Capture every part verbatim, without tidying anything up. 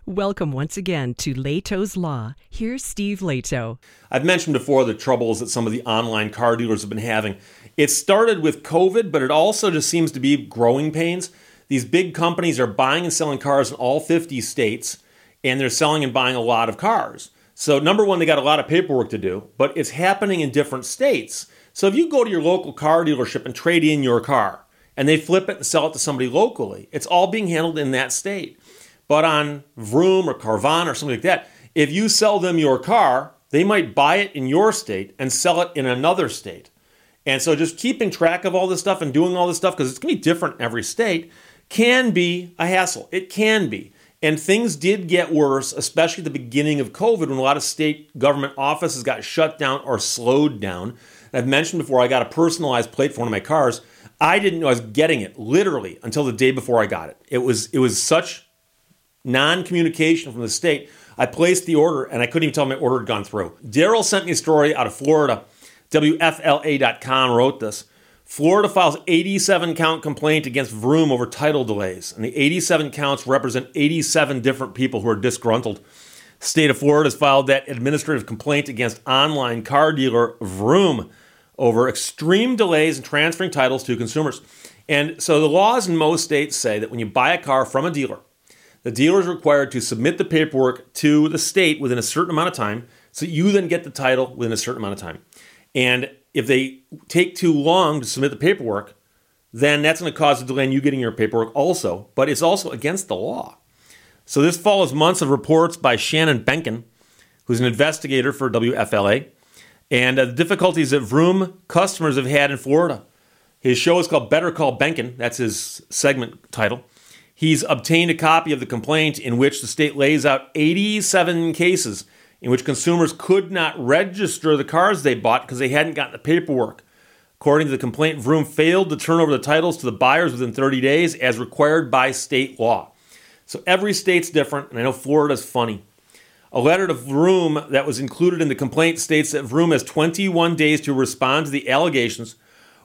Welcome once again to Leto's Law. Here's Steve Leto. I've mentioned before the troubles that some of the online car dealers have been having. It started with COVID, but it also just seems to be growing pains. These big companies are buying and selling cars in all fifty states, and they're selling and buying a lot of cars. So number one, they got a lot of paperwork to do, but it's happening in different states. So if you go to your local car dealership and trade in your car, and they flip it and sell it to somebody locally, it's all being handled in that state. But on Vroom or Carvana or something like that, if you sell them your car, they might buy it in your state and sell it in another state. And so just keeping track of all this stuff and doing all this stuff, because it's going to be different in every state, can be a hassle. It can be. And things did get worse, especially at the beginning of COVID, when a lot of state government offices got shut down or slowed down. I've mentioned before, I got a personalized plate for one of my cars. I didn't know I was getting it, literally, until the day before I got it. It was, it was such non-communication from the state. I placed the order, and I couldn't even tell my order had gone through. Daryl sent me a story out of Florida. W F L A dot com wrote this. Florida files eighty-seven count complaint against Vroom over title delays. And the eighty-seven counts represent eighty-seven different people who are disgruntled. State of Florida has filed that administrative complaint against online car dealer Vroom over extreme delays in transferring titles to consumers. And so the laws in most states say that when you buy a car from a dealer, the dealer is required to submit the paperwork to the state within a certain amount of time, so you then get the title within a certain amount of time. And if they take too long to submit the paperwork, then that's going to cause a delay in you getting your paperwork also. But it's also against the law. So this follows months of reports by Shannon Benkin, who's an investigator for W F L A, and uh, the difficulties that Vroom customers have had in Florida. His show is called Better Call Benkin. That's his segment title. He's obtained a copy of the complaint in which the state lays out eighty-seven cases in which consumers could not register the cars they bought because they hadn't gotten the paperwork. According to the complaint, Vroom failed to turn over the titles to the buyers within thirty days as required by state law. So every state's different, and I know Florida's funny. A letter to Vroom that was included in the complaint states that Vroom has twenty-one days to respond to the allegations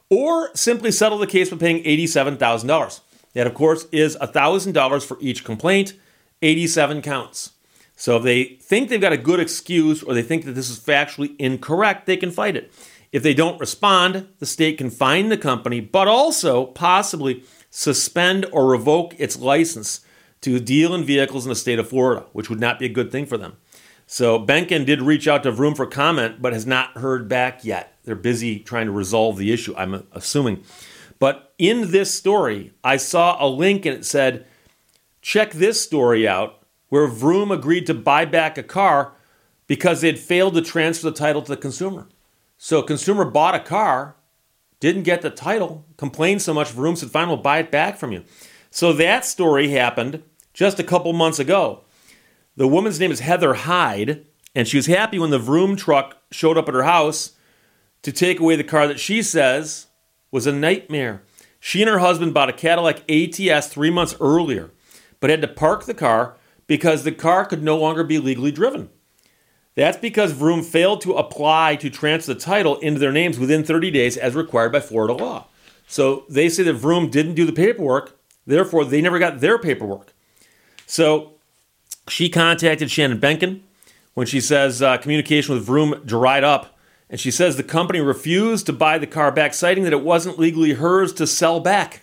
or simply settle the case by paying eighty-seven thousand dollars. That, of course, is one thousand dollars for each complaint, eighty-seven counts. So if they think they've got a good excuse or they think that this is factually incorrect, they can fight it. If they don't respond, the state can fine the company, but also possibly suspend or revoke its license to deal in vehicles in the state of Florida, which would not be a good thing for them. So Benkin did reach out to Vroom for comment, but has not heard back yet. They're busy trying to resolve the issue, I'm assuming. But in this story, I saw a link and it said, check this story out, where Vroom agreed to buy back a car because they had failed to transfer the title to the consumer. So a consumer bought a car, didn't get the title, complained so much, Vroom said, fine, we'll buy it back from you. So that story happened just a couple months ago. The woman's name is Heather Hyde, and she was happy when the Vroom truck showed up at her house to take away the car that she says was a nightmare. She and her husband bought a Cadillac A T S three months earlier, but had to park the car because the car could no longer be legally driven. That's because Vroom failed to apply to transfer the title into their names within thirty days as required by Florida law. So they say that Vroom didn't do the paperwork, therefore they never got their paperwork. So she contacted Shannon Benkin when she says uh, communication with Vroom dried up. And she says the company refused to buy the car back, citing that it wasn't legally hers to sell back.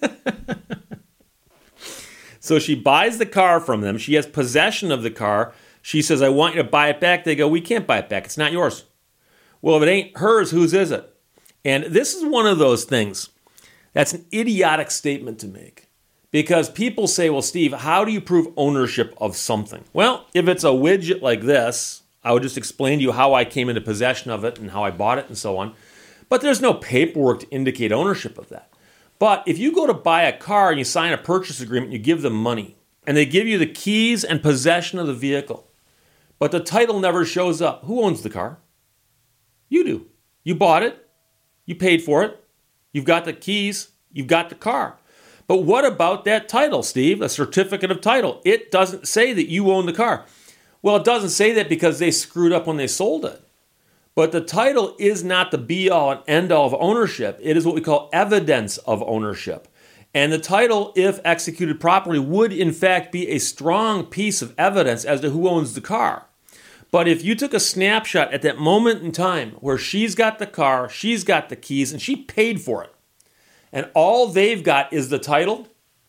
So she buys the car from them. She has possession of the car. She says, I want you to buy it back. They go, we can't buy it back. It's not yours. Well, if it ain't hers, whose is it? And this is one of those things that's an idiotic statement to make. Because people say, well, Steve, how do you prove ownership of something? Well, if it's a widget like this, I would just explain to you how I came into possession of it and how I bought it and so on. But there's no paperwork to indicate ownership of that. But if you go to buy a car and you sign a purchase agreement, you give them money, and they give you the keys and possession of the vehicle, but the title never shows up, who owns the car? You do. You bought it. You paid for it. You've got the keys. You've got the car. But what about that title, Steve? A certificate of title. It doesn't say that you own the car. Well, it doesn't say that because they screwed up when they sold it. But the title is not the be-all and end-all of ownership. It is what we call evidence of ownership. And the title, if executed properly, would in fact be a strong piece of evidence as to who owns the car. But if you took a snapshot at that moment in time where she's got the car, she's got the keys, and she paid for it, and all they've got is the title,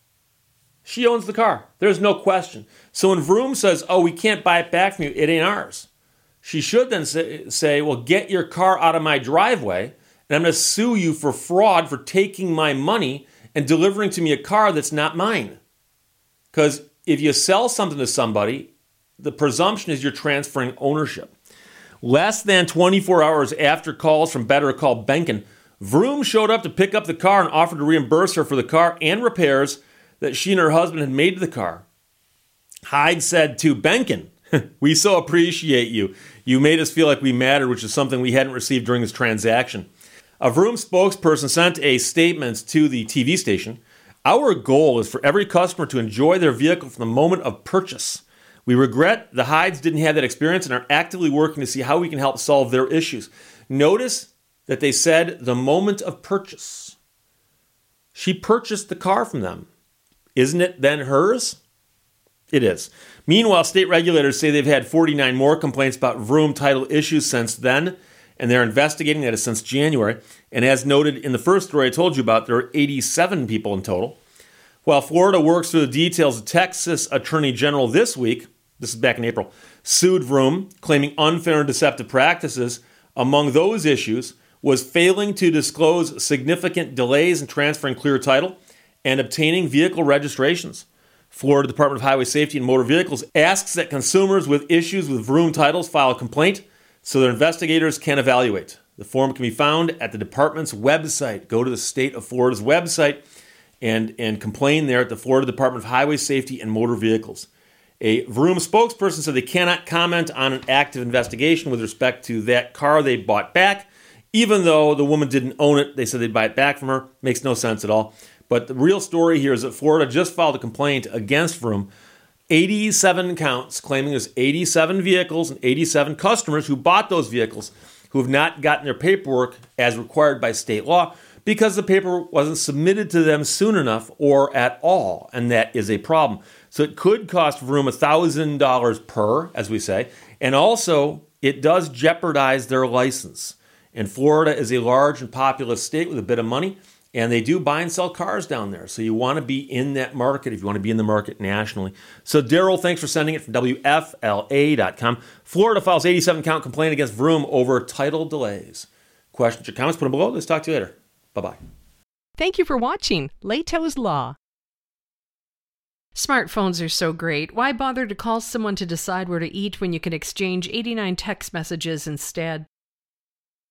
she owns the car. There's no question. So when Vroom says, oh, we can't buy it back from you, it ain't ours, she should then say, say, well, get your car out of my driveway, and I'm going to sue you for fraud for taking my money and delivering to me a car that's not mine. Because if you sell something to somebody, the presumption is you're transferring ownership. Less than twenty-four hours after calls from Better Call Benkin, Vroom showed up to pick up the car and offered to reimburse her for the car and repairs that she and her husband had made to the car. Hyde said to Benkin, we so appreciate you. You made us feel like we mattered, which is something we hadn't received during this transaction. A Vroom spokesperson sent a statement to the T V station. Our goal is for every customer to enjoy their vehicle from the moment of purchase. We regret the Hydes didn't have that experience and are actively working to see how we can help solve their issues. Notice that they said the moment of purchase. She purchased the car from them. Isn't it then hers? It is. Meanwhile, state regulators say they've had forty-nine more complaints about Vroom title issues since then, and they're investigating that since January. And as noted in the first story I told you about, there are eighty-seven people in total. While Florida works through the details, the Texas Attorney General this week, this is back in April, sued Vroom, claiming unfair and deceptive practices. Among those issues was failing to disclose significant delays in transferring clear title and obtaining vehicle registrations. Florida Department of Highway Safety and Motor Vehicles asks that consumers with issues with Vroom titles file a complaint so their investigators can evaluate. The form can be found at the department's website. Go to the state of Florida's website and, and complain there at the Florida Department of Highway Safety and Motor Vehicles. A Vroom spokesperson said they cannot comment on an active investigation with respect to that car they bought back. Even though the woman didn't own it, they said they'd buy it back from her. Makes no sense at all. But the real story here is that Florida just filed a complaint against Vroom, eighty-seven counts, claiming there's eighty-seven vehicles and eighty-seven customers who bought those vehicles who have not gotten their paperwork as required by state law because the paperwork wasn't submitted to them soon enough or at all, and that is a problem. So it could cost Vroom one thousand dollars per, as we say, and also it does jeopardize their license. And Florida is a large and populous state with a bit of money, and they do buy and sell cars down there. So you want to be in that market if you want to be in the market nationally. So Daryl, thanks for sending it from W F L A dot com. Florida files eighty-seven count complaint against Vroom over title delays. Questions or comments, put them below. Let's talk to you later. Bye-bye. Thank you for watching Leto's Law. Smartphones are so great. Why bother to call someone to decide where to eat when you can exchange eighty-nine text messages instead?